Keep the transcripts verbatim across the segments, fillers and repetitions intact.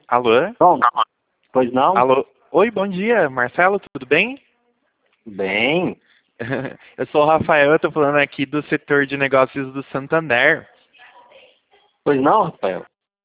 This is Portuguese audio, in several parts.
Alô? Bom, pois não? Alô? Oi, bom dia, Marcelo, tudo bem? Bem. Eu sou o Rafael, eu tô falando aqui do setor de negócios do Santander. Pois não, Rafael?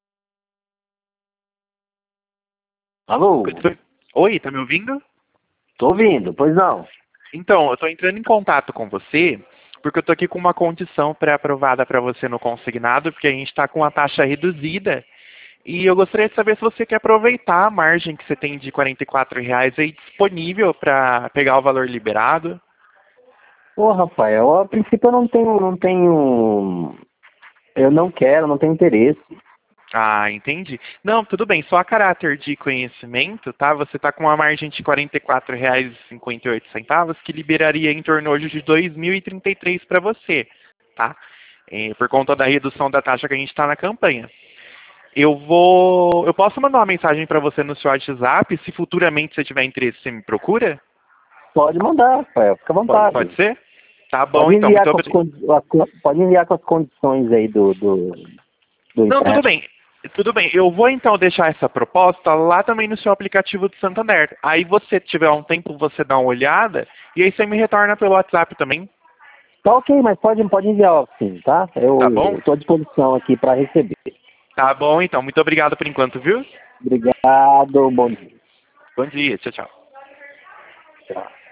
Alô? Oi, tá me ouvindo? Tô ouvindo, pois não? Então, eu tô entrando em contato com você porque eu tô aqui com uma condição pré-aprovada para você no consignado, porque a gente está com a taxa reduzida. E eu gostaria de saber se você quer aproveitar a margem que você tem de quarenta e quatro reais aí disponível para pegar o valor liberado. Ô, Rafael, a princípio eu não tenho, não tenho, eu não quero, não tenho interesse. Ah, entendi. Não, tudo bem. Só a caráter de conhecimento, tá? Você está com uma margem de quarenta e quatro reais e cinquenta e oito centavos, que liberaria em torno hoje de dois mil e trinta e três para você, tá? É, por conta da redução da taxa que a gente está na campanha. Eu vou, eu posso mandar uma mensagem para você no seu WhatsApp. Se futuramente você tiver interesse, você me procura? Pode mandar, Rafael, fica à Pode, vontade. pode ser? Tá bom, Pode então. enviar Muito com as, obrigado. condi- a- pode enviar com as condições aí do, do, do Não, tudo empréstimo. bem. Tudo bem. Eu vou então deixar essa proposta lá também no seu aplicativo do Santander. Aí você tiver um tempo, você dá uma olhada e aí você me retorna pelo WhatsApp também. Tá ok, mas pode, pode enviar sim, tá? Tá Eu bom? estou à disposição aqui para receber. Tá bom, então. Muito obrigado por enquanto, viu? Obrigado, bom dia. Bom dia. Tchau, tchau. Tchau.